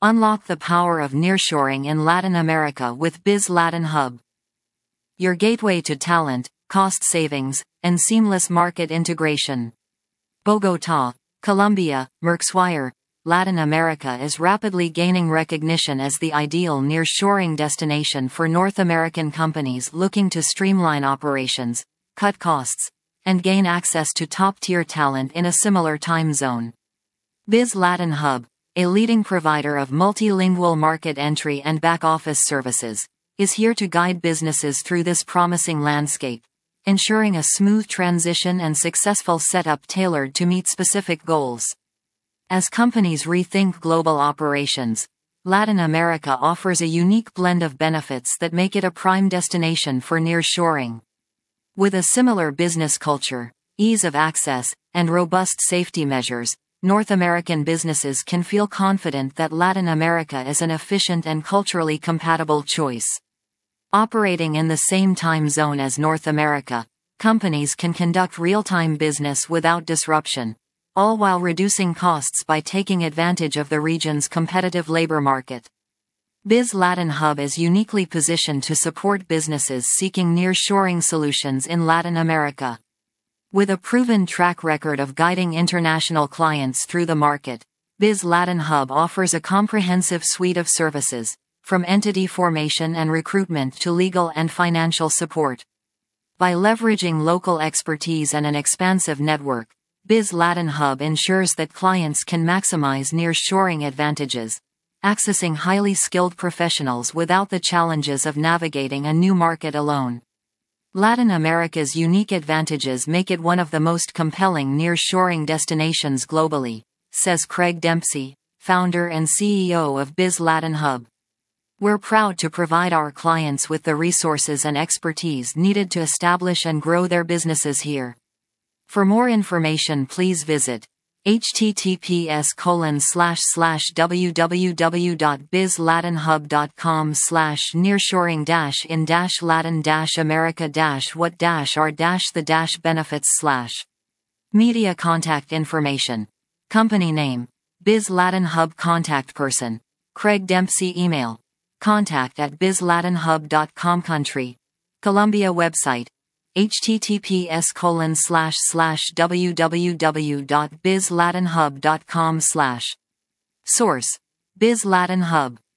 Unlock the power of nearshoring in Latin America with Biz Latin Hub. Your gateway to talent, cost savings, and seamless market integration. Bogotá, Colombia, Merxwire, Latin America is rapidly gaining recognition as the ideal nearshoring destination for North American companies looking to streamline operations, cut costs, and gain access to top-tier talent in a similar time zone. Biz Latin Hub, a leading provider of multilingual market entry and back-office services, is here to guide businesses through this promising landscape, ensuring a smooth transition and successful setup tailored to meet specific goals. As companies rethink global operations, Latin America offers a unique blend of benefits that make it a prime destination for nearshoring. With a similar business culture, ease of access, and robust safety measures, North American businesses can feel confident that Latin America is an efficient and culturally compatible choice. Operating in the same time zone as North America, companies can conduct real-time business without disruption, all while reducing costs by taking advantage of the region's competitive labor market. Biz Latin Hub is uniquely positioned to support businesses seeking nearshoring solutions in Latin America. With a proven track record of guiding international clients through the market, Biz Latin Hub offers a comprehensive suite of services, from entity formation and recruitment to legal and financial support. By leveraging local expertise and an expansive network, Biz Latin Hub ensures that clients can maximize nearshoring advantages, accessing highly skilled professionals without the challenges of navigating a new market alone. Latin America's unique advantages make it one of the most compelling nearshoring destinations globally, says Craig Dempsey, founder and CEO of Biz Latin Hub. We're proud to provide our clients with the resources and expertise needed to establish and grow their businesses here. For more information, please visit https://www.bizlatinhub.com/nearshoring-in-Latin-America-what-are-the-benefits/. Media contact information. Company name, Biz Latin Hub. Contact person, Craig Dempsey. Email, contact@bizlatinhub.com. Country, Colombia. Website, https://www.bizlatinhub.com/. Source, Biz Latin Hub.